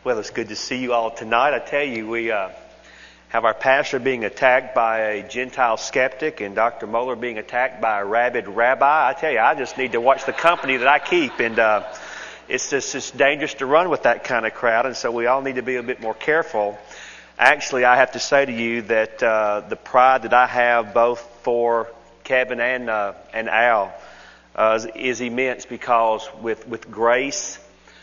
Well, it's good to see you all tonight. I tell you, we have our pastor being attacked by a Gentile skeptic and Dr. Moeller being attacked by a rabid rabbi. I tell you, I just need to watch the company that I keep, and it's dangerous to run with that kind of crowd, and so we all need to be a bit more careful. Actually, I have to say to you that the pride that I have both for Kevin and Al is immense, because with grace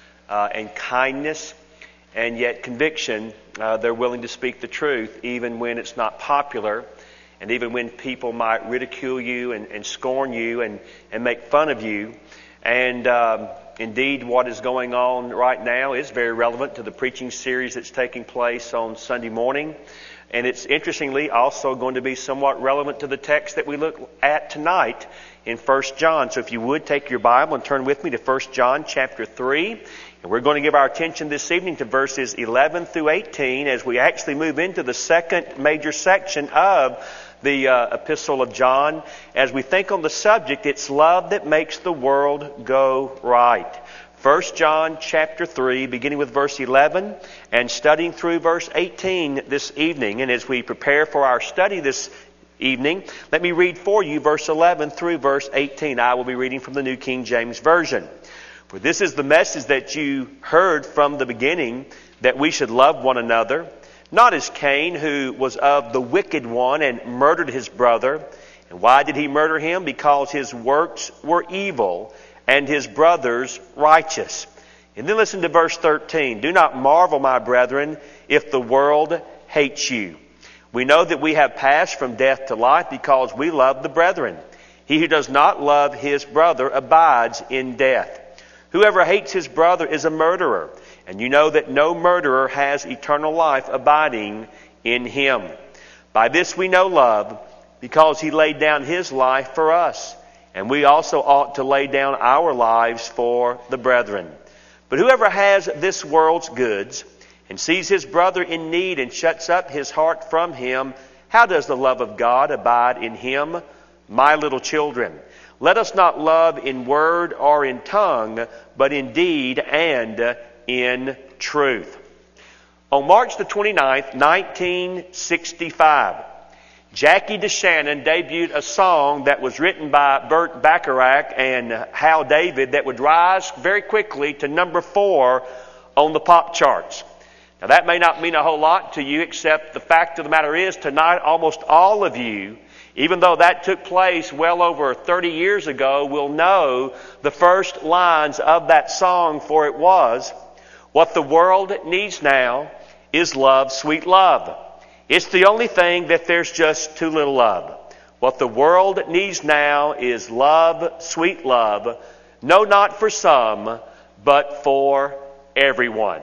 and kindness and yet conviction, they're willing to speak the truth even when it's not popular, and even when people might ridicule you and scorn you and make fun of you. And indeed, what is going on right now is very relevant to the preaching series that's taking place on Sunday morning. And it's interestingly also going to be somewhat relevant to the text that we look at tonight in 1 John. So if you would take your Bible and turn with me to 1 John chapter 3. And we're going to give our attention this evening to verses 11 through 18 as we actually move into the second major section of the epistle of John. As we think on the subject, it's love that makes the world go right. 1 John chapter 3, beginning with verse 11 and studying through verse 18 this evening. And as we prepare for our study this evening, let me read for you verse 11 through verse 18. I will be reading from the New King James Version. For this is the message that you heard from the beginning, that we should love one another, not as Cain, who was of the wicked one and murdered his brother. And why did he murder him? Because his works were evil and his brother's righteous. And then listen to verse 13. Do not marvel, my brethren, if the world hates you. We know that we have passed from death to life because we love the brethren. He who does not love his brother abides in death. Whoever hates his brother is a murderer, and you know that no murderer has eternal life abiding in him. By this we know love, because he laid down his life for us, and we also ought to lay down our lives for the brethren. But whoever has this world's goods and sees his brother in need and shuts up his heart from him, how does the love of God abide in him? My little children, let us not love in word or in tongue, but in deed and in truth. On March the 29th, 1965, Jackie DeShannon debuted a song that was written by Burt Bacharach and Hal David that would rise very quickly to number 4 on the pop charts. Now that may not mean a whole lot to you, except the fact of the matter is tonight almost all of you, even though that took place well over 30 years ago, will know the first lines of that song, for it was, "What the world needs now is love, sweet love. It's the only thing that there's just too little of. What the world needs now is love, sweet love. No, not for some, but for everyone."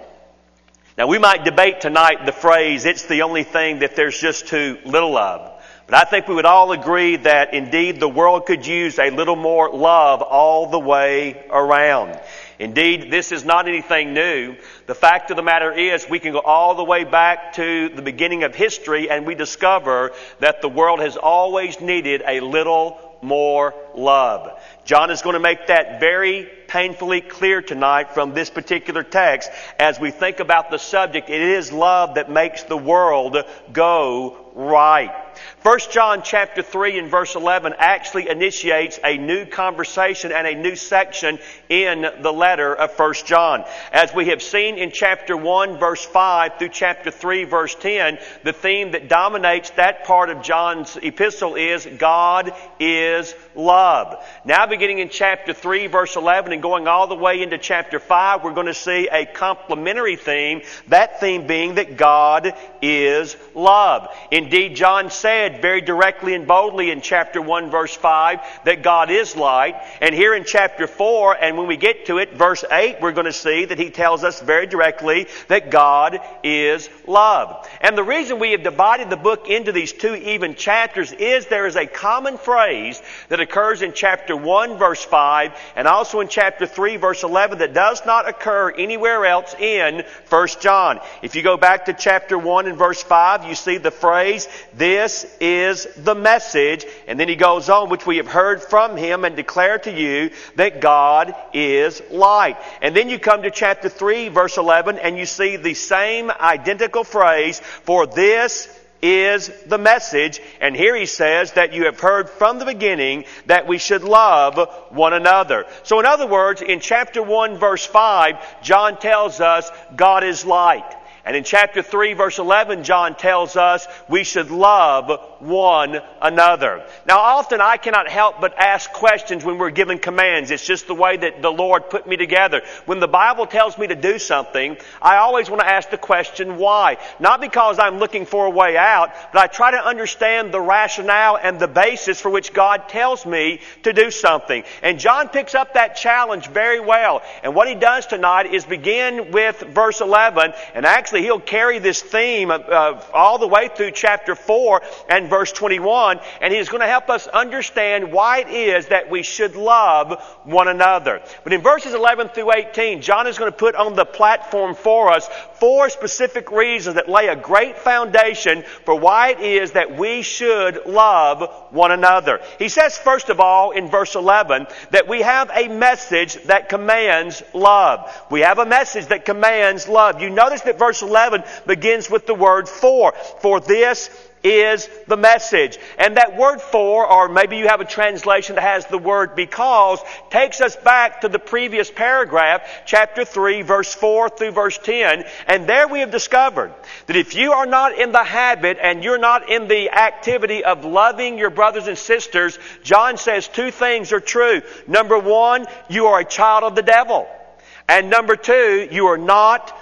Now we might debate tonight the phrase, "It's the only thing that there's just too little of." But I think we would all agree that indeed the world could use a little more love all the way around. Indeed, this is not anything new. The fact of the matter is we can go all the way back to the beginning of history and we discover that the world has always needed a little more love. John is going to make that very painfully clear tonight from this particular text as we think about the subject. It is love that makes the world go right. 1 John chapter 3 and verse 11 actually initiates a new conversation and a new section in the letter of 1 John. As we have seen in chapter 1 verse 5 through chapter 3 verse 10, the theme that dominates that part of John's epistle is God is love. Now beginning in chapter 3 verse 11 and going all the way into chapter 5, we're going to see a complementary theme, that theme being that God is love. Indeed, John said very directly and boldly in chapter 1 verse 5 that God is light. And here in chapter 4, and when we get to it, verse 8, we're going to see that he tells us very directly that God is love. And the reason we have divided the book into these two even chapters is there is a common phrase that occurs in chapter 1 verse 5 and also in chapter chapter 3, verse 11 that does not occur anywhere else in 1 John. If you go back to chapter 1 and verse 5, you see the phrase, "This is the message." And then he goes on, "which we have heard from him and declare to you that God is light." And then you come to chapter 3, verse 11, and you see the same identical phrase, "For this is the message." And here he says that you have heard from the beginning that we should love one another. So in other words, in chapter 1 verse 5, John tells us God is light. And in chapter 3 verse 11, John tells us we should love one another. Now often I cannot help but ask questions when we're given commands. It's just the way that the Lord put me together. When the Bible tells me to do something, I always want to ask the question, why? Not because I'm looking for a way out, but I try to understand the rationale and the basis for which God tells me to do something. And John picks up that challenge very well. And what he does tonight is begin with verse 11, and actually he'll carry this theme all the way through chapter 4 and verse 21, and he's going to help us understand why it is that we should love one another. But in verses 11 through 18, John is going to put on the platform for us 4 specific reasons that lay a great foundation for why it is that we should love one another. He says, first of all, in verse 11, that we have a message that commands love. We have a message that commands love. You notice that verse 11 begins with the word "for." For this is the message. And that word "for," or maybe you have a translation that has the word "because," takes us back to the previous paragraph, chapter 3, verse 4 through verse 10. And there we have discovered that if you are not in the habit and you're not in the activity of loving your brothers and sisters, John says 2 things are true. Number 1, you are a child of the devil. And number 2, you are not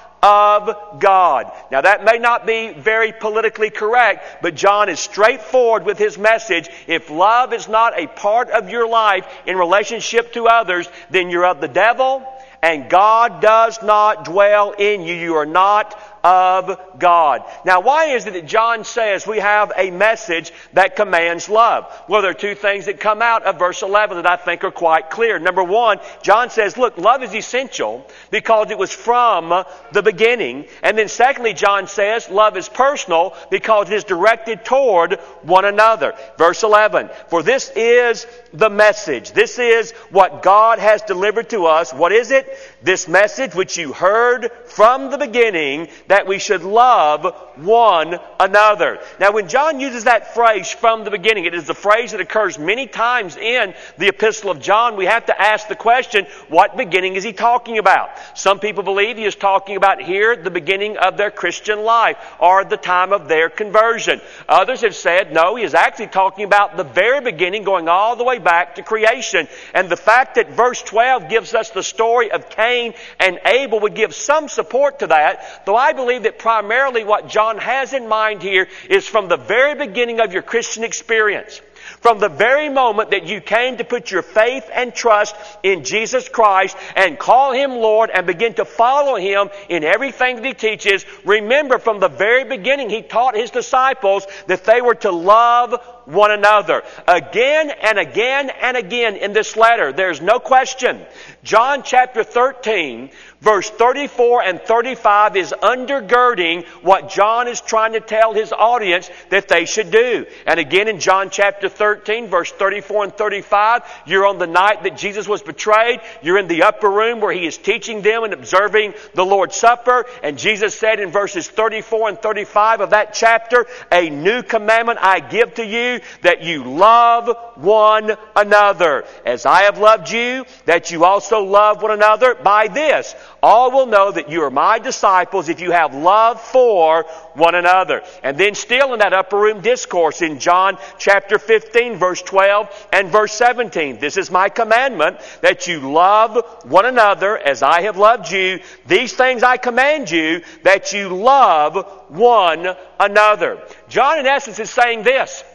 of God. Now that may not be very politically correct, but John is straightforward with his message. If love is not a part of your life in relationship to others, then you're of the devil, and God does not dwell in you. You are not of God. Now, why is it that John says we have a message that commands love? Well, there are 2 things that come out of verse 11 that I think are quite clear. Number 1, John says, look, love is essential because it was from the beginning. And then secondly, John says love is personal because it is directed toward one another. Verse 11, for this is the message. This is what God has delivered to us. What is it? This message which you heard from the beginning, that we should love one another. Now when John uses that phrase, "from the beginning," it is a phrase that occurs many times in the Epistle of John. We have to ask the question, what beginning is he talking about? Some people believe he is talking about here the beginning of their Christian life or the time of their conversion. Others have said, no, he is actually talking about the very beginning, going all the way back to creation. And the fact that verse 12 gives us the story of Cain and Abel would give some support to that, though I believe that primarily what John has in mind here is from the very beginning of your Christian experience. From the very moment that you came to put your faith and trust in Jesus Christ and call Him Lord and begin to follow Him in everything that He teaches, remember from the very beginning He taught His disciples that they were to love one another. Again and again and again in this letter, there's no question. John chapter 13, verse 34 and 35 is undergirding what John is trying to tell his audience that they should do. And again in John chapter 13, verse 34 and 35, you're on the night that Jesus was betrayed. You're in the upper room where He is teaching them and observing the Lord's Supper. And Jesus said in verses 34 and 35 of that chapter, "A new commandment I give to you, that you love one another. As I have loved you, that you also love one another. By this, all will know that you are my disciples if you have love for one another." And then still in that upper room discourse in John chapter 15, verse 12 and verse 17. "This is my commandment, that you love one another as I have loved you. These things I command you, that you love one another." John in essence is saying this: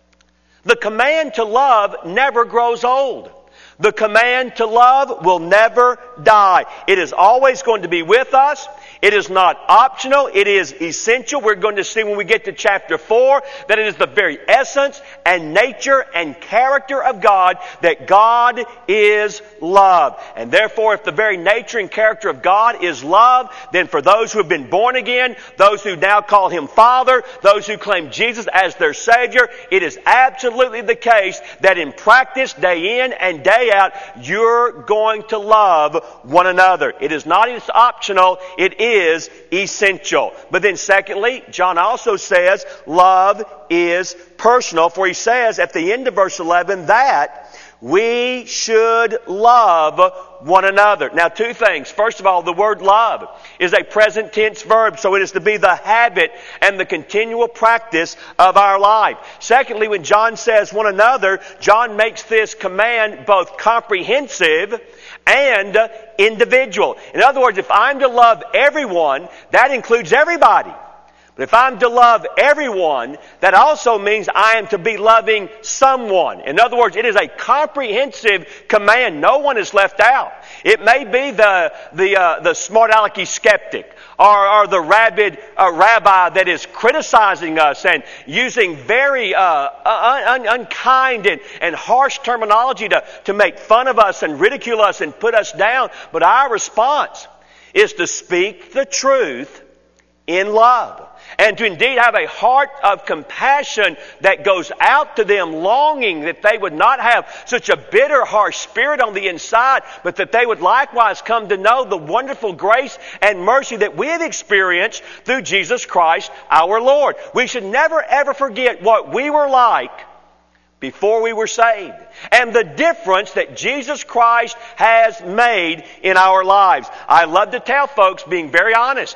the command to love never grows old. The command to love will never die. It is always going to be with us. It is not optional. It is essential. We're going to see when we get to chapter 4 that it is the very essence and nature and character of God, that God is love. And therefore, if the very nature and character of God is love, then for those who have been born again, those who now call Him Father, those who claim Jesus as their Savior, it is absolutely the case that in practice, day in and day out, you're going to love one another. It is not just optional, it is essential. But then secondly, John also says love is personal, for he says at the end of verse 11 that we should love one another. Now, two things. First of all, the word love is a present tense verb, so it is to be the habit and the continual practice of our life. Secondly, when John says one another, John makes this command both comprehensive and individual. In other words, if I'm to love everyone, that includes everybody. But if I'm to love everyone, that also means I am to be loving someone. In other words, it is a comprehensive command. No one is left out. It may be the smart alecky skeptic or the rabid rabbi that is criticizing us and using very unkind and harsh terminology to make fun of us and ridicule us and put us down. But our response is to speak the truth in love. And to indeed have a heart of compassion that goes out to them, longing that they would not have such a bitter, harsh spirit on the inside, but that they would likewise come to know the wonderful grace and mercy that we have experienced through Jesus Christ our Lord. We should never ever forget what we were like before we were saved, and the difference that Jesus Christ has made in our lives. I love to tell folks, being very honest,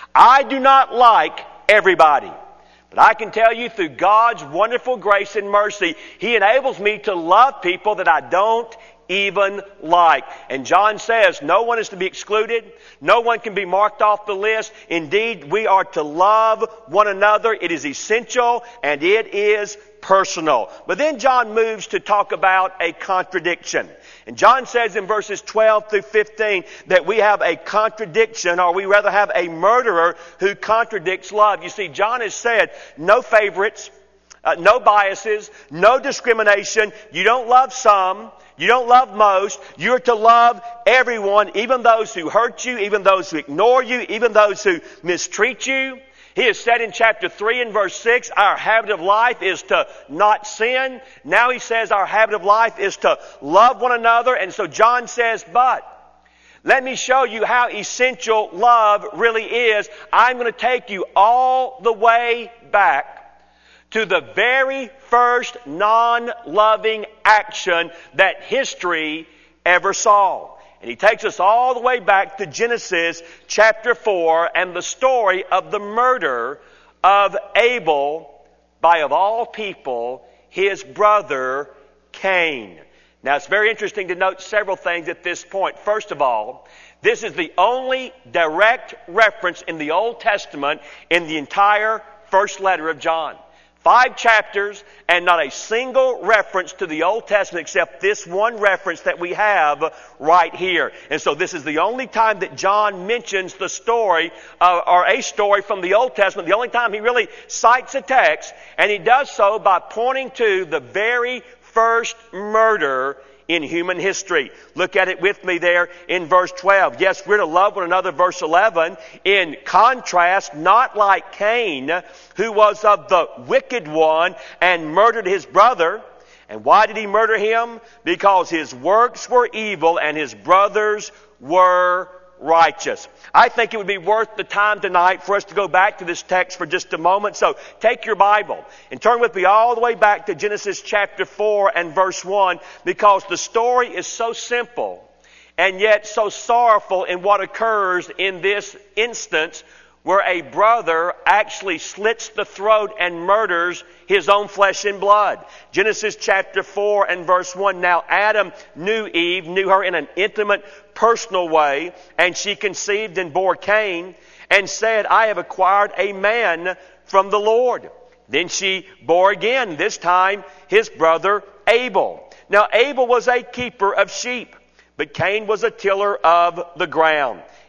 I do not like everybody. But I can tell you through God's wonderful grace and mercy, He enables me to love people that I don't even like. And John says no one is to be excluded. No one can be marked off the list. Indeed, we are to love one another. It is essential and it is personal. But then John moves to talk about a contradiction. And John says in verses 12 through 15 that we have a contradiction, or we rather have a murderer who contradicts love. You see, John has said no favorites, no biases, no discrimination. You don't love some. You don't love most. You're to love everyone, even those who hurt you, even those who ignore you, even those who mistreat you. He has said in chapter 3 and verse 6, our habit of life is to not sin. Now he says our habit of life is to love one another. And so John says, but let me show you how essential love really is. I'm going to take you all the way back to the very first non-loving action that history ever saw. And he takes us all the way back to Genesis chapter 4 and the story of the murder of Abel by, of all people, his brother Cain. Now, it's very interesting to note several things at this point. First of all, this is the only direct reference in the Old Testament in the entire first letter of John. 5 chapters and not a single reference to the Old Testament except this one reference that we have right here. And so this is the only time that John mentions the story or a story from the Old Testament, the only time he really cites a text, and he does so by pointing to the very first murder in human history. Look at it with me there in verse 12. Yes, we're to love one another, verse 11. In contrast, not like Cain, who was of the wicked one and murdered his brother. And why did he murder him? Because his works were evil and his brothers were righteous. I think it would be worth the time tonight for us to go back to this text for just a moment. So take your Bible and turn with me all the way back to Genesis chapter 4 and verse 1, because the story is so simple and yet so sorrowful in what occurs in this instance, where a brother actually slits the throat and murders his own flesh and blood. Genesis chapter 4 and verse 1. Now Adam knew Eve, knew her in an intimate, personal way, and she conceived and bore Cain, and said, I have acquired a man from the Lord. Then she bore again, this time his brother Abel. Now Abel was a keeper of sheep, but Cain was a tiller of the ground.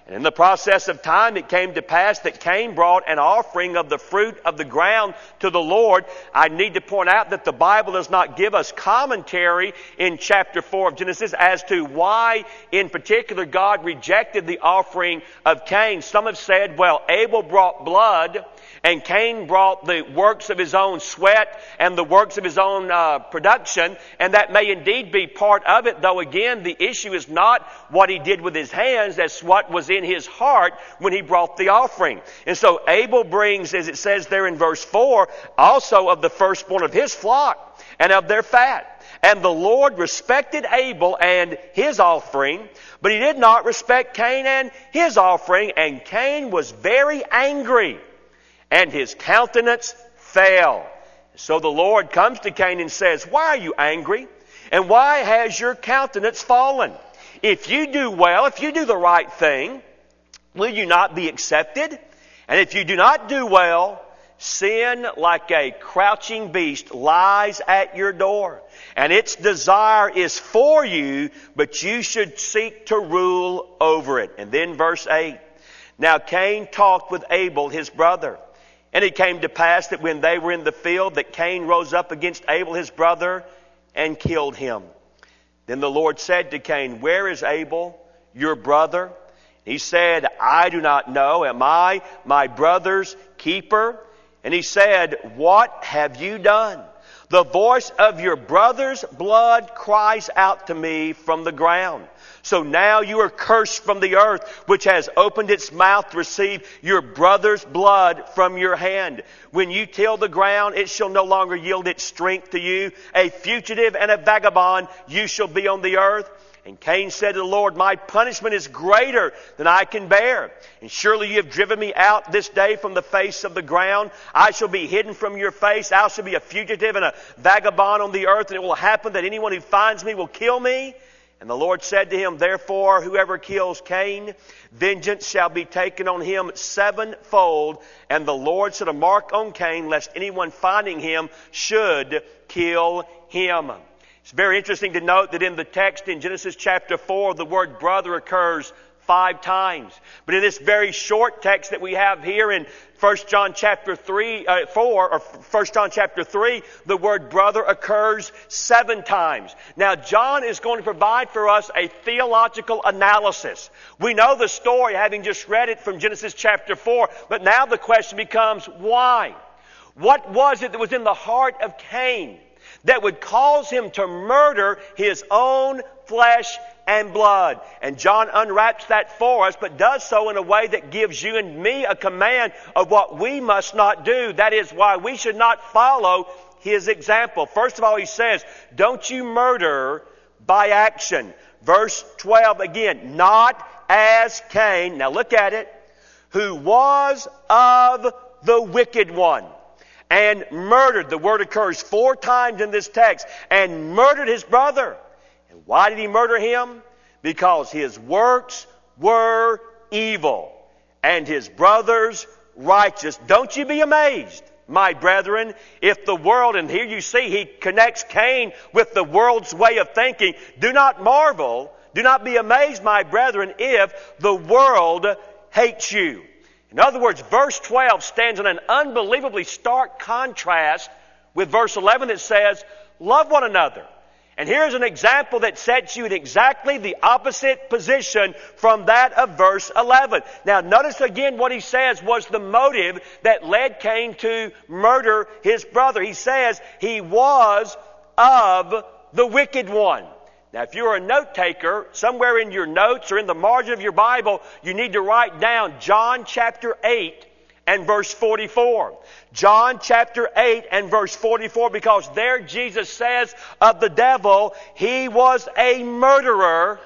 And in the process of time, it came to pass that Cain brought an offering of the fruit of the ground to the Lord. I need to point out that the Bible does not give us commentary in chapter 4 of Genesis as to why, in particular, God rejected the offering of Cain. Some have said, well, Abel brought blood, and Cain brought the works of his own sweat and the works of his own production, and that may indeed be part of it, though again, the issue is not what he did with his hands, that's what was in his heart when he brought the offering. And so Abel brings, as it says there in verse 4, also of the firstborn of his flock and of their fat. And the Lord respected Abel and his offering, but he did not respect Cain and his offering, and Cain was very angry, and his countenance fell. So the Lord comes to Cain and says, why are you angry? And why has your countenance fallen? If you do well, if you do the right thing, will you not be accepted? And if you do not do well, sin like a crouching beast lies at your door. And its desire is for you, but you should seek to rule over it. And then verse 8. Now Cain talked with Abel his brother. And it came to pass that when they were in the field, that Cain rose up against Abel his brother and killed him. Then the Lord said to Cain, where is Abel, your brother? He said, I do not know. Am I my brother's keeper? And he said, what have you done? The voice of your brother's blood cries out to me from the ground. So now you are cursed from the earth, which has opened its mouth to receive your brother's blood from your hand. When you till the ground, it shall no longer yield its strength to you. A fugitive and a vagabond you shall be on the earth. And Cain said to the Lord, my punishment is greater than I can bear. And surely you have driven me out this day from the face of the ground. I shall be hidden from your face. I shall be a fugitive and a vagabond on the earth. And it will happen that anyone who finds me will kill me. And the Lord said to him, therefore, whoever kills Cain, vengeance shall be taken on him sevenfold. And the Lord set a mark on Cain, lest anyone finding him should kill him. It's very interesting to note that in the text in Genesis chapter 4, the word brother occurs 5 times. But in this very short text that we have here in 1 John chapter 3, the word brother occurs 7 times. Now John is going to provide for us a theological analysis. We know the story having just read it from Genesis chapter 4, but now the question becomes why? What was it that was in the heart of Cain that would cause him to murder his own flesh and blood? And John unwraps that for us, but does so in a way that gives you and me a command of what we must not do. That is why we should not follow his example. First of all, he says, don't you murder by action. Verse 12 again, not as Cain, now look at it, who was of the wicked one, and murdered. The word occurs 4 times in this text. And murdered his brother. And why did he murder him? Because his works were evil, and his brother's righteous. Don't you be amazed, my brethren, if the world, and here you see he connects Cain with the world's way of thinking. Do not marvel, do not be amazed, my brethren, if the world hates you. In other words, verse 12 stands in an unbelievably stark contrast with verse 11 that says, love one another. And here's an example that sets you in exactly the opposite position from that of verse 11. Now notice again what he says was the motive that led Cain to murder his brother. He says he was of the wicked one. Now, if you're a note taker, somewhere in your notes or in the margin of your Bible, you need to write down John chapter 8 and verse 44. John chapter 8 and verse 44, because there Jesus says of the devil, he was a murderer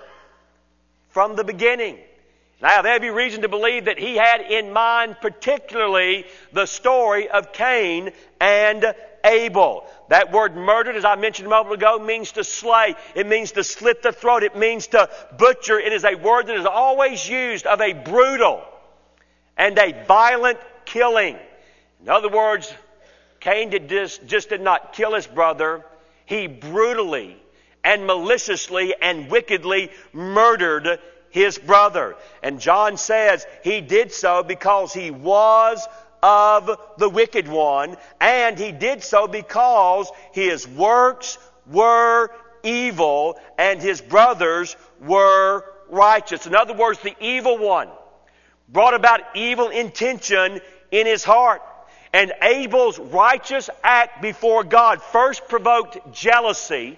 from the beginning. And I have every reason to believe that he had in mind particularly the story of Cain and Abel. That word murdered, as I mentioned a moment ago, means to slay. It means to slit the throat. It means to butcher. It is a word that is always used of a brutal and a violent killing. In other words, Cain just did not kill his brother. He brutally and maliciously and wickedly murdered his brother. And John says he did so because he was of the wicked one, and he did so because his works were evil and his brothers were righteous. In other words, the evil one brought about evil intention in his heart. And Abel's righteous act before God first provoked jealousy,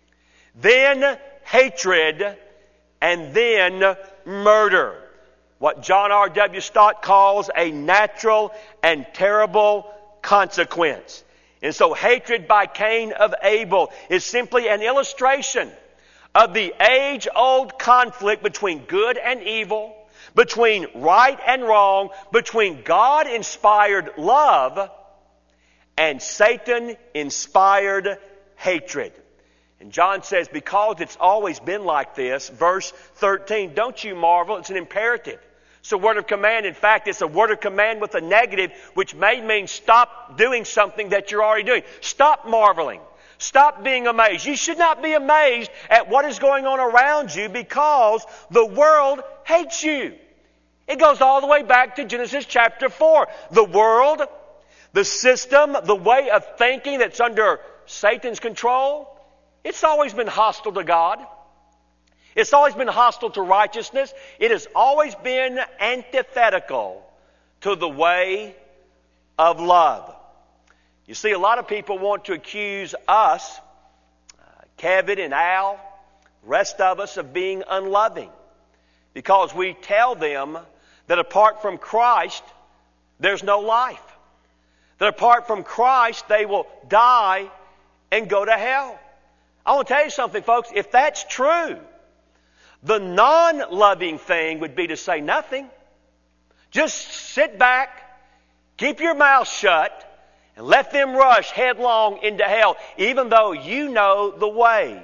then hatred, and then murder. What John R.W. Stott calls a natural and terrible consequence. And so hatred by Cain of Abel is simply an illustration of the age-old conflict between good and evil, between right and wrong, between God-inspired love and Satan-inspired hatred. And John says, because it's always been like this, verse 13, don't you marvel, it's an imperative. It's a word of command. In fact, it's a word of command with a negative, which may mean stop doing something that you're already doing. Stop marveling. Stop being amazed. You should not be amazed at what is going on around you because the world hates you. It goes all the way back to Genesis chapter 4. The world, the system, the way of thinking that's under Satan's control, it's always been hostile to God. It's always been hostile to righteousness. It has always been antithetical to the way of love. You see, a lot of people want to accuse us, Kevin and Al, the rest of us, of being unloving because we tell them that apart from Christ, there's no life. That apart from Christ, they will die and go to hell. I want to tell you something, folks. If that's true, the non-loving thing would be to say nothing. Just sit back, keep your mouth shut, and let them rush headlong into hell, even though you know the way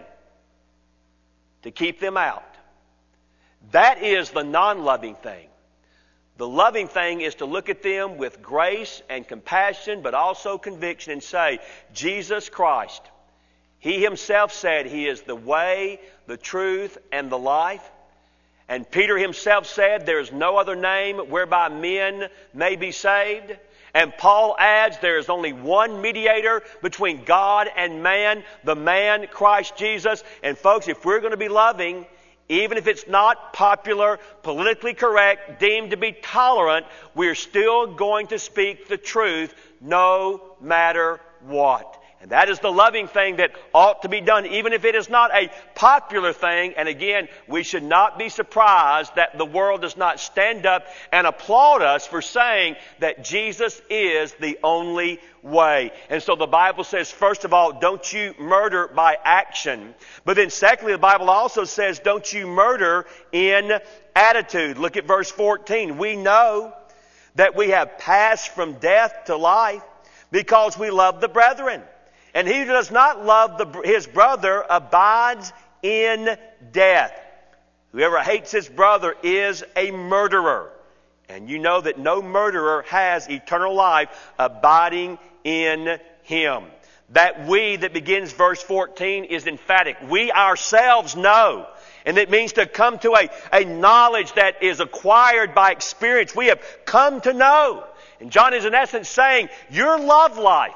to keep them out. That is the non-loving thing. The loving thing is to look at them with grace and compassion, but also conviction, and say, Jesus Christ, He Himself said He is the way, the truth, and the life. And Peter himself said there is no other name whereby men may be saved. And Paul adds there is only one mediator between God and man, the man Christ Jesus. And folks, if we're going to be loving, even if it's not popular, politically correct, deemed to be tolerant, we're still going to speak the truth no matter what. And that is the loving thing that ought to be done, even if it is not a popular thing. And again, we should not be surprised that the world does not stand up and applaud us for saying that Jesus is the only way. And so the Bible says, first of all, don't you murder by action. But then secondly, the Bible also says, don't you murder in attitude. Look at verse 14. We know that we have passed from death to life because we love the brethren. And he who does not love his brother abides in death. Whoever hates his brother is a murderer. And you know that no murderer has eternal life abiding in him. That we that begins verse 14 is emphatic. We ourselves know. And it means to come to a knowledge that is acquired by experience. We have come to know. And John is in essence saying, your love life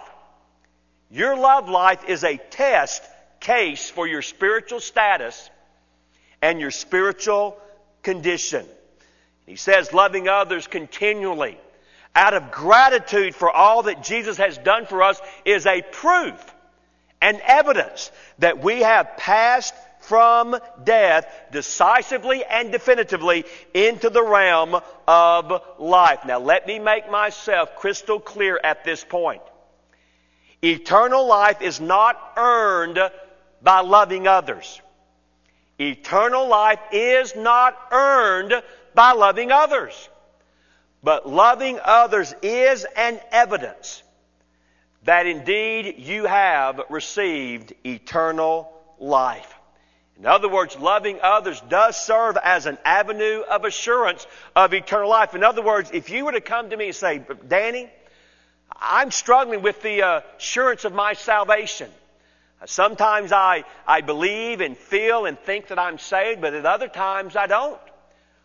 is a test case for your spiritual status and your spiritual condition. He says loving others continually out of gratitude for all that Jesus has done for us is a proof and evidence that we have passed from death decisively and definitively into the realm of life. Now let me make myself crystal clear at this point. Eternal life is not earned by loving others. Eternal life is not earned by loving others. But loving others is an evidence that indeed you have received eternal life. In other words, loving others does serve as an avenue of assurance of eternal life. In other words, if you were to come to me and say, Danny, I'm struggling with the assurance of my salvation. Sometimes I believe and feel and think that I'm saved, but at other times I don't.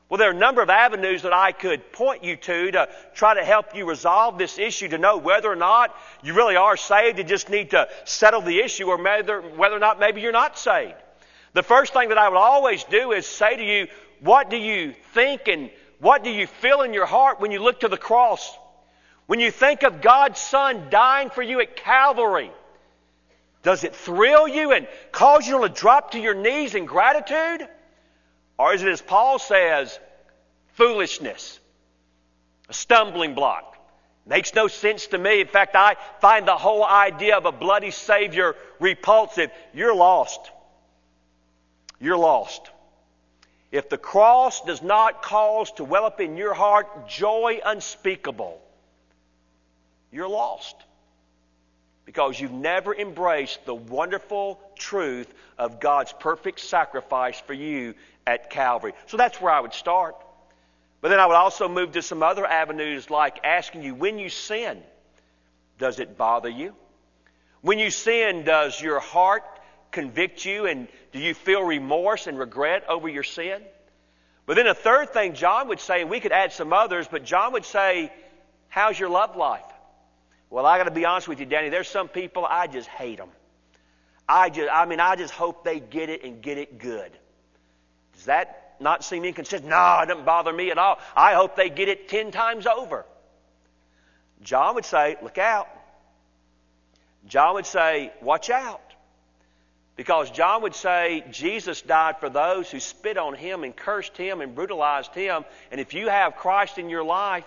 Well, there are a number of avenues that I could point you to try to help you resolve this issue, to know whether or not you really are saved. You just need to settle the issue, or whether or not maybe you're not saved. The first thing that I would always do is say to you, what do you think and what do you feel in your heart when you look to the cross? When you think of God's Son dying for you at Calvary, does it thrill you and cause you to drop to your knees in gratitude? Or is it, as Paul says, foolishness, a stumbling block? Makes no sense to me. In fact, I find the whole idea of a bloody Savior repulsive. You're lost. You're lost. If the cross does not cause to well up in your heart joy unspeakable, you're lost. Because you've never embraced the wonderful truth of God's perfect sacrifice for you at Calvary. So that's where I would start. But then I would also move to some other avenues, like asking you, when you sin, does it bother you? When you sin, does your heart convict you, and do you feel remorse and regret over your sin? But then a third thing John would say, and we could add some others, but John would say, how's your love life? Well, I got to be honest with you, Danny, there's some people, I just hate them. I just hope they get it and get it good. Does that not seem inconsistent? No, it doesn't bother me at all. I hope they get it 10 times over. John would say, look out. John would say, watch out. Because John would say, Jesus died for those who spit on Him and cursed Him and brutalized Him. And if you have Christ in your life,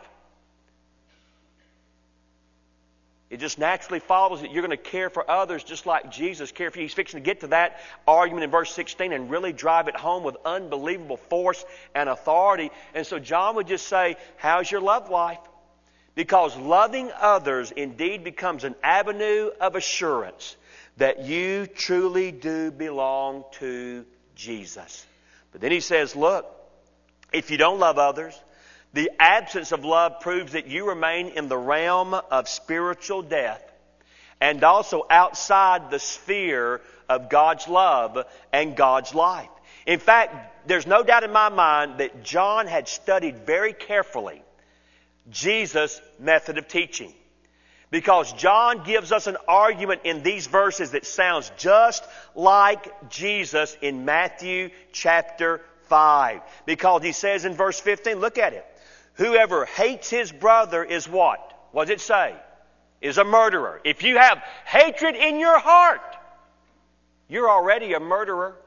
it just naturally follows that you're going to care for others just like Jesus cared for you. He's fixing to get to that argument in verse 16 and really drive it home with unbelievable force and authority. And so John would just say, how's your love life? Because loving others indeed becomes an avenue of assurance that you truly do belong to Jesus. But then he says, look, if you don't love others, the absence of love proves that you remain in the realm of spiritual death and also outside the sphere of God's love and God's life. In fact, there's no doubt in my mind that John had studied very carefully Jesus' method of teaching. Because John gives us an argument in these verses that sounds just like Jesus in Matthew chapter 5. Because he says in verse 15, look at it. Whoever hates his brother is what? What does it say? Is a murderer. If you have hatred in your heart, you're already a murderer.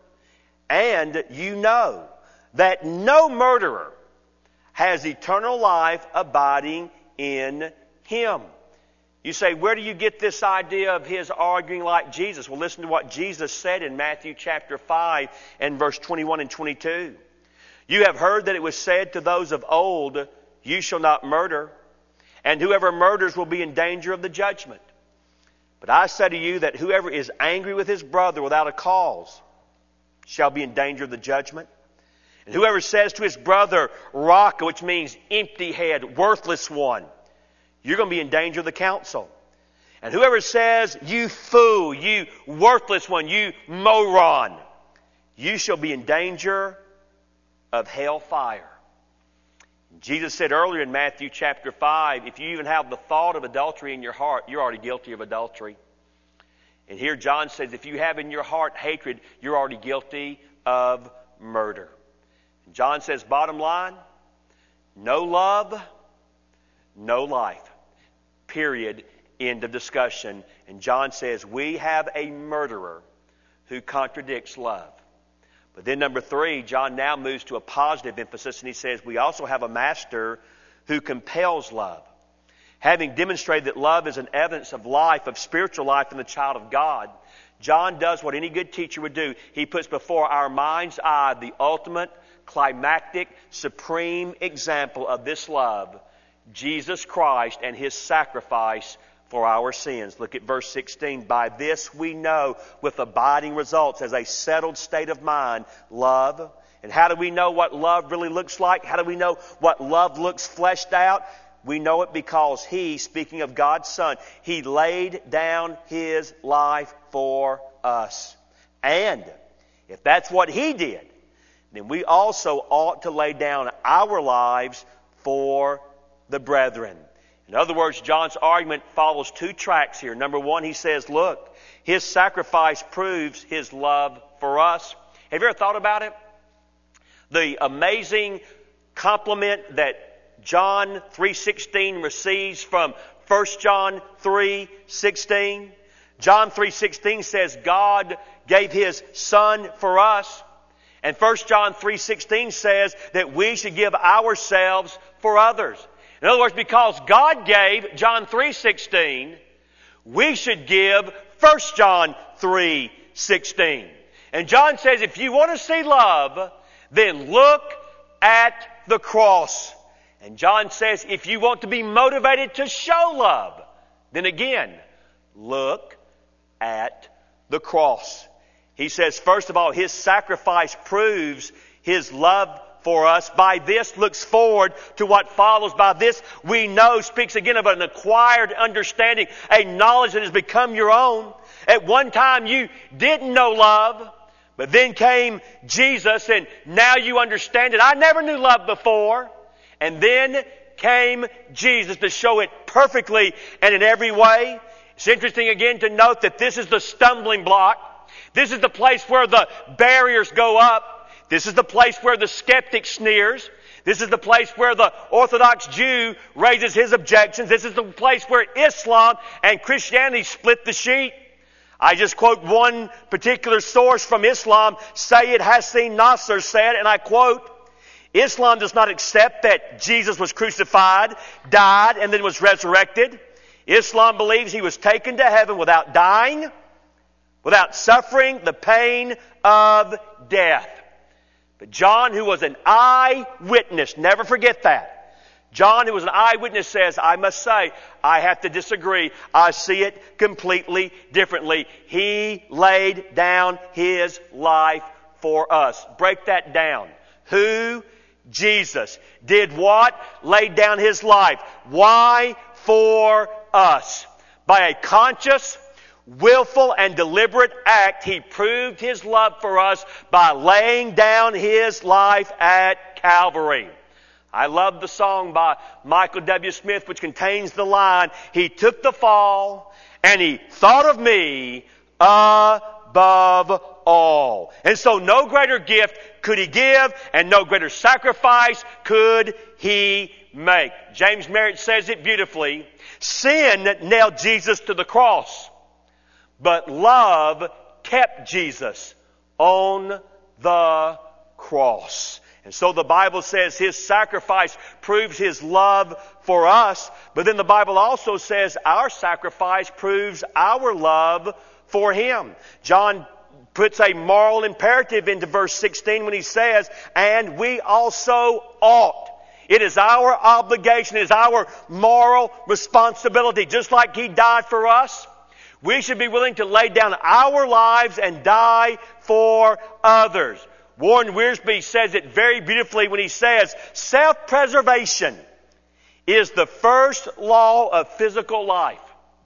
And you know that no murderer has eternal life abiding in him. You say, where do you get this idea of his arguing like Jesus? Well, listen to what Jesus said in Matthew chapter 5 and verse 21 and 22. You have heard that it was said to those of old, you shall not murder, and whoever murders will be in danger of the judgment. But I say to you that whoever is angry with his brother without a cause shall be in danger of the judgment. And whoever says to his brother, Raka, which means empty head, worthless one, you're going to be in danger of the council. And whoever says, you fool, you worthless one, you moron, you shall be in danger of hell fire. Jesus said earlier in Matthew chapter 5, if you even have the thought of adultery in your heart, you're already guilty of adultery. And here John says, if you have in your heart hatred, you're already guilty of murder. And John says, bottom line, no love, no life. Period. End of discussion. And John says, we have a murderer who contradicts love. But then number 3, John now moves to a positive emphasis, and he says, we also have a master who compels love. Having demonstrated that love is an evidence of life, of spiritual life in the child of God, John does what any good teacher would do. He puts before our mind's eye the ultimate, climactic, supreme example of this love, Jesus Christ and His sacrifice for our sins. Look at verse 16. By this we know with abiding results as a settled state of mind, love. And how do we know what love really looks like? How do we know what love looks fleshed out? We know it because He, speaking of God's Son, He laid down His life for us. And if that's what He did, then we also ought to lay down our lives for the brethren. In other words, John's argument follows two tracks here. Number one, he says, look, his sacrifice proves his love for us. Have you ever thought about it? The amazing compliment that John 3:16 receives from 1 John 3:16. John 3:16 says God gave His Son for us. And 1 John 3:16 says that we should give ourselves for others. In other words, because God gave John 3:16, we should give 1 John 3:16. And John says if you want to see love, then look at the cross. And John says if you want to be motivated to show love, then again, look at the cross. He says, first of all, His sacrifice proves His love for us. By this looks forward to what follows. By this we know, speaks again of an acquired understanding, a knowledge that has become your own. At one time you didn't know love, but then came Jesus and now you understand it. I never knew love before. And then came Jesus to show it perfectly and in every way. It's interesting again to note that this is the stumbling block. This is the place where the barriers go up. This is the place where the skeptic sneers. This is the place where the Orthodox Jew raises his objections. This is the place where Islam and Christianity split the sheet. I just quote one particular source from Islam, Sayyid Hassan Nasr said, and I quote, Islam does not accept that Jesus was crucified, died, and then was resurrected. Islam believes He was taken to heaven without dying, without suffering the pain of death. But John, who was an eyewitness, never forget that. John, who was an eyewitness, says, I must say, I have to disagree. I see it completely differently. He laid down His life for us. Break that down. Who? Jesus. Did what? Laid down His life. Why? For us. By a conscious, willful, and deliberate act, He proved His love for us by laying down His life at Calvary. I love the song by Michael W. Smith which contains the line, He took the fall and He thought of me above all. And so no greater gift could He give and no greater sacrifice could He make. James Merritt says it beautifully. Sin nailed Jesus to the cross, but love kept Jesus on the cross. And so the Bible says His sacrifice proves His love for us, but then the Bible also says our sacrifice proves our love for Him. John puts a moral imperative into verse 16 when he says, and we also ought. It is our obligation, it is our moral responsibility. Just like He died for us, we should be willing to lay down our lives and die for others. Warren Wiersbe says it very beautifully when he says, self-preservation is the first law of physical life,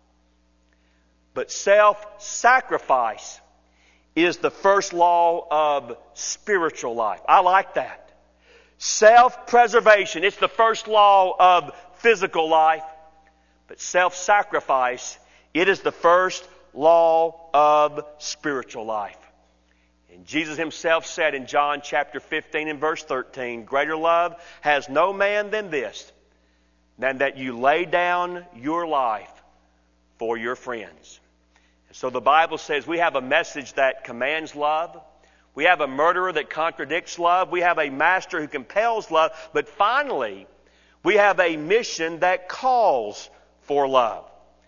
but self-sacrifice is the first law of spiritual life. I like that. Self-preservation, it's the first law of physical life, but self-sacrifice, it is the first law of spiritual life. And Jesus Himself said in John chapter 15 and verse 13, greater love has no man than this, than that you lay down your life for your friends. And so the Bible says we have a message that commands love. We have a murderer that contradicts love. We have a master who compels love. But finally, we have a mission that calls for love.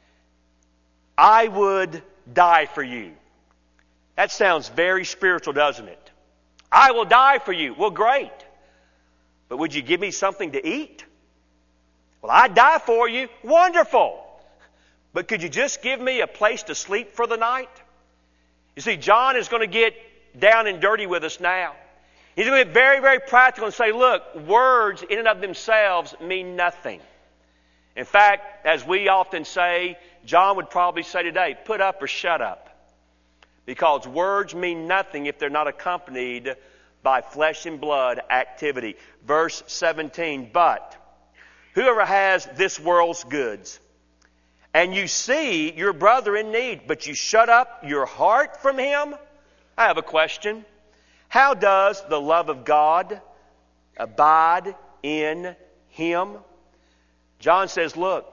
I would die for you. That sounds very spiritual, doesn't it? I will die for you. Well, great. But would you give me something to eat? Well, I'd die for you. Wonderful. But could you just give me a place to sleep for the night? You see, John is going to get down and dirty with us now. He's going to get very, very practical and say, look, words in and of themselves mean nothing. In fact, as we often say, John would probably say today, put up or shut up. Because words mean nothing if they're not accompanied by flesh and blood activity. Verse 17, but whoever has this world's goods, and you see your brother in need, but you shut up your heart from him. I have a question. How does the love of God abide in him? John says, look,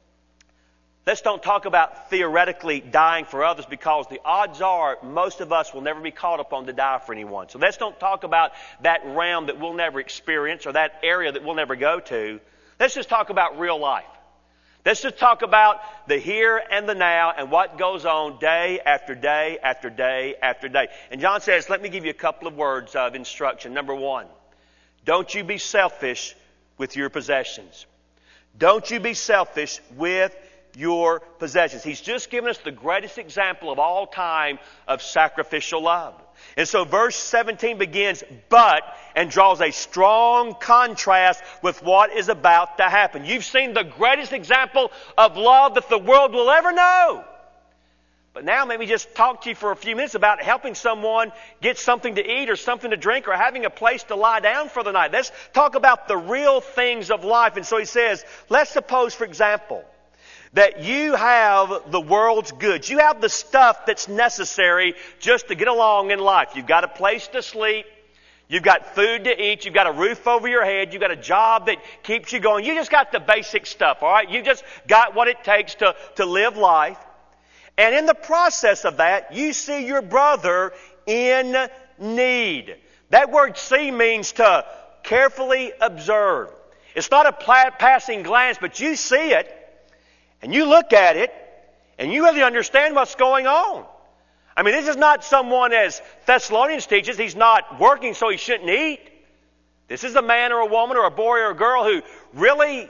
let's don't talk about theoretically dying for others, because the odds are most of us will never be called upon to die for anyone. So let's don't talk about that realm that we'll never experience or that area that we'll never go to. Let's just talk about real life. Let's just talk about the here and the now and what goes on day after day after day after day. And John says, let me give you a couple of words of instruction. Number one, don't you be selfish with your possessions. Don't you be selfish with your possessions. He's just given us the greatest example of all time of sacrificial love. And so verse 17 begins, but, and draws a strong contrast with what is about to happen. You've seen the greatest example of love that the world will ever know. But now maybe just talk to you for a few minutes about helping someone get something to eat or something to drink or having a place to lie down for the night. Let's talk about the real things of life. And so he says, let's suppose, for example, that you have the world's goods. You have the stuff that's necessary just to get along in life. You've got a place to sleep. You've got food to eat. You've got a roof over your head. You've got a job that keeps you going. You just got the basic stuff, all right? You just got what it takes to live life. And in the process of that, you see your brother in need. That word see means to carefully observe. It's not a passing glance, but you see it. And you look at it, and you really understand what's going on. I mean, this is not someone, as Thessalonians teaches, he's not working so he shouldn't eat. This is a man or a woman or a boy or a girl who really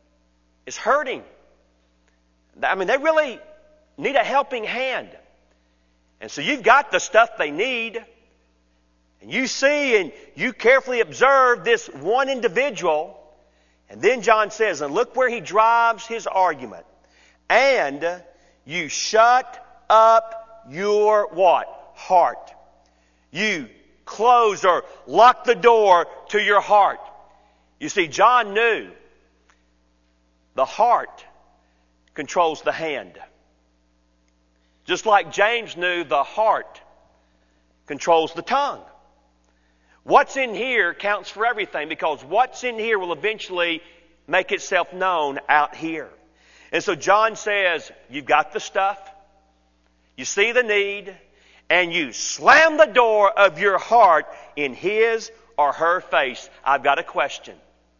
is hurting. I mean, they really need a helping hand. And so you've got the stuff they need. And you see and you carefully observe this one individual. And then John says, and look where he drives his argument. And you shut up your what? Heart. You close or lock the door to your heart. You see, John knew the heart controls the hand. Just like James knew the heart controls the tongue. What's in here counts for everything, because what's in here will eventually make itself known out here. And so John says, you've got the stuff, you see the need, and you slam the door of your heart in his or her face. I've got a question.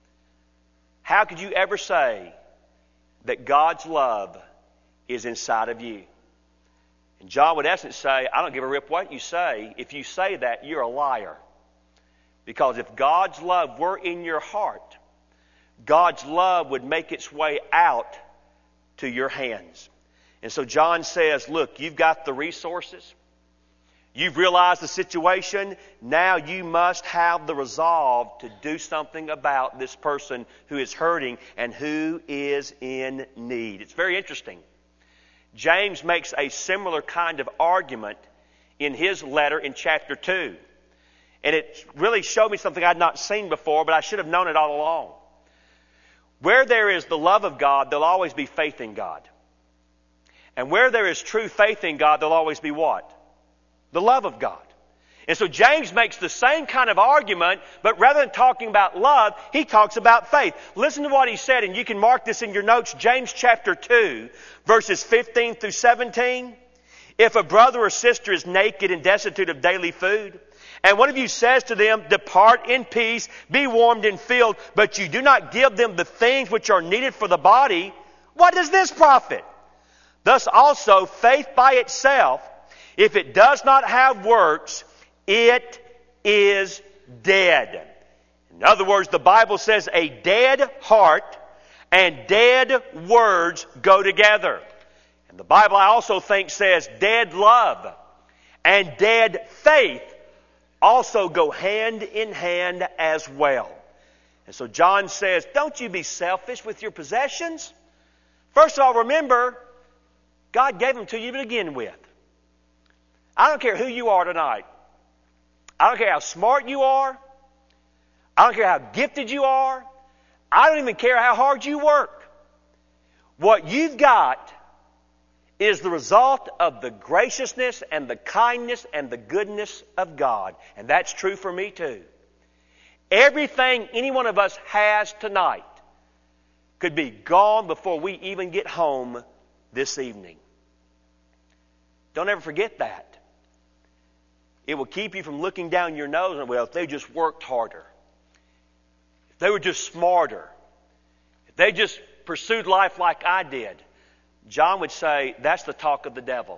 How could you ever say that God's love is inside of you? And John would in essence say, I don't give a rip what you say. If you say that, you're a liar. Because if God's love were in your heart, God's love would make its way out to your hands. And so John says, look, you've got the resources. You've realized the situation. Now you must have the resolve to do something about this person who is hurting and who is in need. It's very interesting. James makes a similar kind of argument in his letter in chapter 2. And it really showed me something I'd not seen before, but I should have known it all along. Where there is the love of God, there'll always be faith in God. And where there is true faith in God, there'll always be what? The love of God. And so James makes the same kind of argument, but rather than talking about love, he talks about faith. Listen to what he said, and you can mark this in your notes. James chapter 2, verses 15 through 17. If a brother or sister is naked and destitute of daily food, and one of you says to them, depart in peace, be warmed and filled, but you do not give them the things which are needed for the body, what does this profit? Thus also faith by itself, if it does not have works, it is dead. In other words, the Bible says a dead heart and dead words go together. And the Bible, I also think, says dead love and dead faith also go hand in hand as well. And so John says, don't you be selfish with your possessions. First of all, remember, God gave them to you to begin with. I don't care who you are tonight. I don't care how smart you are. I don't care how gifted you are. I don't even care how hard you work. What you've got is the result of the graciousness and the kindness and the goodness of God. And that's true for me too. Everything any one of us has tonight could be gone before we even get home this evening. Don't ever forget that. It will keep you from looking down your nose and, well, if they just worked harder, if they were just smarter, if they just pursued life like I did. John would say, that's the talk of the devil.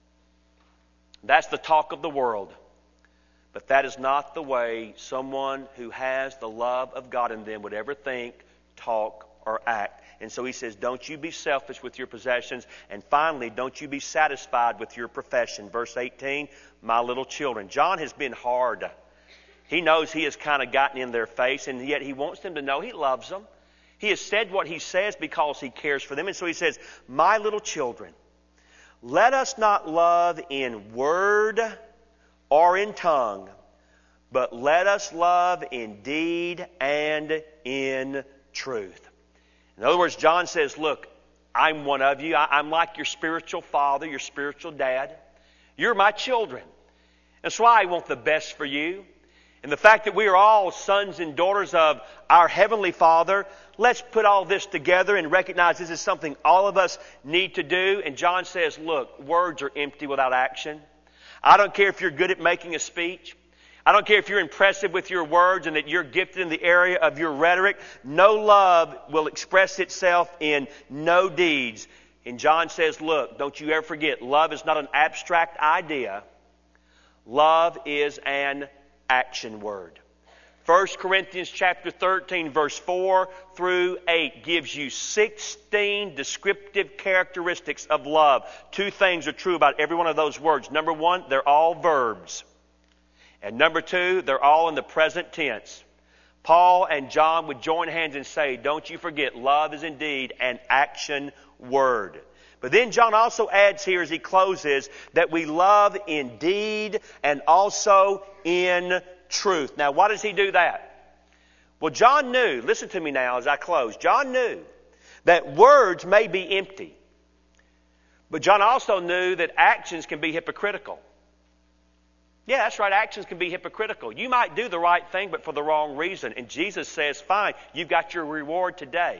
That's the talk of the world. But that is not the way someone who has the love of God in them would ever think, talk, or act. And so he says, don't you be selfish with your possessions. And finally, don't you be satisfied with your profession. Verse 18, my little children. John has been hard. He knows he has kind of gotten in their face, and yet he wants them to know he loves them. He has said what he says because he cares for them. And so he says, my little children, let us not love in word or in tongue, but let us love in deed and in truth. In other words, John says, look, I'm one of you. I'm like your spiritual father, your spiritual dad. You're my children. That's why I want the best for you. And the fact that we are all sons and daughters of our Heavenly Father, let's put all this together and recognize this is something all of us need to do. And John says, look, words are empty without action. I don't care if you're good at making a speech. I don't care if you're impressive with your words and that you're gifted in the area of your rhetoric. No love will express itself in no deeds. And John says, look, don't you ever forget, love is not an abstract idea. Love is an action word. 1 Corinthians chapter 13 verse 4 through 8 gives you 16 descriptive characteristics of love. Two things are true about every one of those words. Number one, they're all verbs. And number two, they're all in the present tense. Paul and John would join hands and say, don't you forget, love is indeed an action word. But then John also adds here as he closes that we love in deed and also in truth. Now, why does he do that? Well, John knew, listen to me now as I close, John knew that words may be empty. But John also knew that actions can be hypocritical. Yeah, that's right, actions can be hypocritical. You might do the right thing, but for the wrong reason. And Jesus says, fine, you've got your reward today.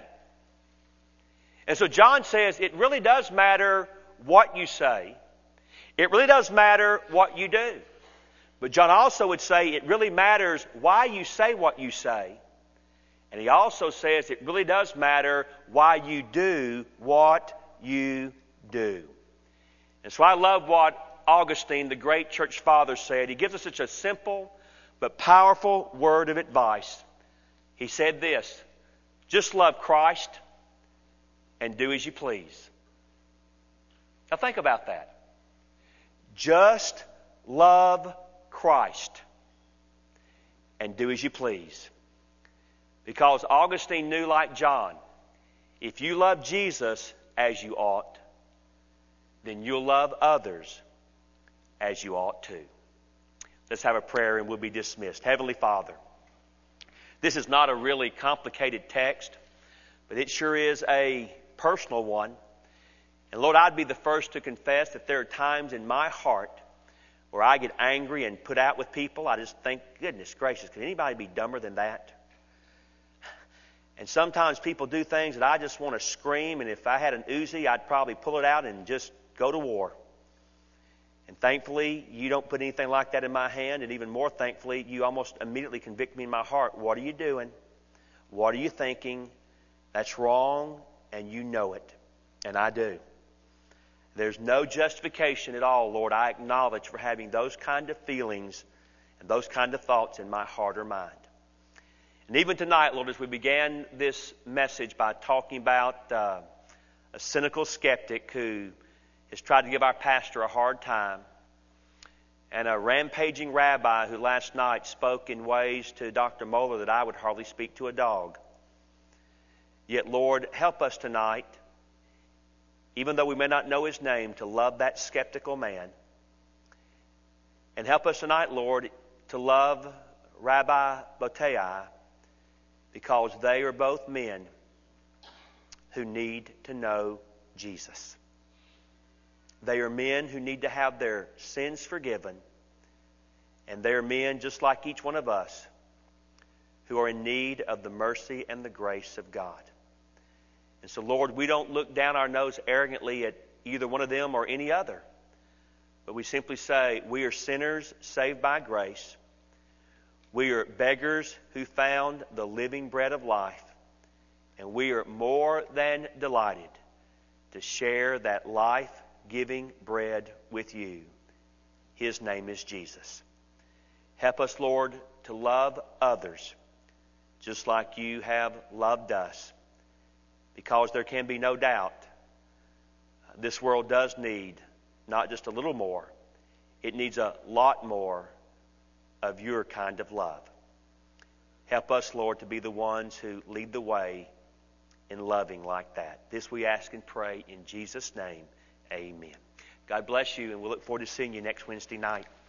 And so John says it really does matter what you say. It really does matter what you do. But John also would say it really matters why you say what you say. And he also says it really does matter why you do what you do. And so I love what Augustine, the great church father, said. He gives us such a simple but powerful word of advice. He said this, just love Christ and do as you please. Now think about that. Just love Christ and do as you please. Because Augustine knew, like John, if you love Jesus as you ought, then you'll love others as you ought to. Let's have a prayer and we'll be dismissed. Heavenly Father, this is not a really complicated text, but it sure is a personal one. And Lord, I'd be the first to confess that there are times in my heart where I get angry and put out with people. I just think, goodness gracious, could anybody be dumber than that? And sometimes people do things that I just want to scream, and if I had an Uzi, I'd probably pull it out and just go to war. And thankfully, you don't put anything like that in my hand, and even more thankfully, you almost immediately convict me in my heart. What are you doing? What are you thinking? That's wrong, and you know it. And I do. There's no justification at all, Lord, I acknowledge, for having those kind of feelings and those kind of thoughts in my heart or mind. And even tonight, Lord, as we began this message by talking about a cynical skeptic who has tried to give our pastor a hard time, and a rampaging rabbi who last night spoke in ways to Dr. Moeller that I would hardly speak to a dog. Yet, Lord, help us tonight, even though we may not know his name, to love that skeptical man. And help us tonight, Lord, to love Rabbi Botai because they are both men who need to know Jesus. They are men who need to have their sins forgiven, and they are men just like each one of us who are in need of the mercy and the grace of God. And so, Lord, we don't look down our nose arrogantly at either one of them or any other, but we simply say we are sinners saved by grace. We are beggars who found the living bread of life, and we are more than delighted to share that life-giving bread with you. His name is Jesus. Help us, Lord, to love others just like you have loved us, because there can be no doubt this world does need not just a little more, it needs a lot more of your kind of love. Help us, Lord, to be the ones who lead the way in loving like that. This we ask and pray in Jesus' name. Amen. God bless you, and we'll look forward to seeing you next Wednesday night.